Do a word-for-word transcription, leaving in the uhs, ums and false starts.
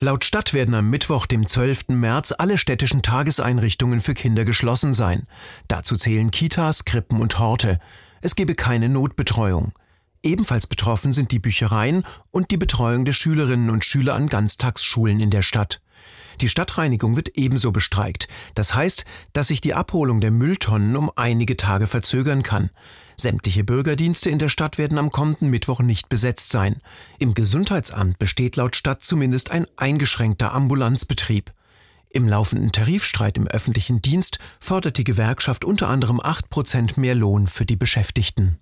Laut Stadt werden am Mittwoch, dem zwölften März, alle städtischen Tageseinrichtungen für Kinder geschlossen sein. Dazu zählen Kitas, Krippen und Horte. Es gebe keine Notbetreuung. Ebenfalls betroffen sind die Büchereien und die Betreuung der Schülerinnen und Schüler an Ganztagsschulen in der Stadt. Die Stadtreinigung wird ebenso bestreikt. Das heißt, dass sich die Abholung der Mülltonnen um einige Tage verzögern kann. Sämtliche Bürgerdienste in der Stadt werden am kommenden Mittwoch nicht besetzt sein. Im Gesundheitsamt besteht laut Stadt zumindest ein eingeschränkter Ambulanzbetrieb. Im laufenden Tarifstreit im öffentlichen Dienst fordert die Gewerkschaft unter anderem acht Prozent mehr Lohn für die Beschäftigten.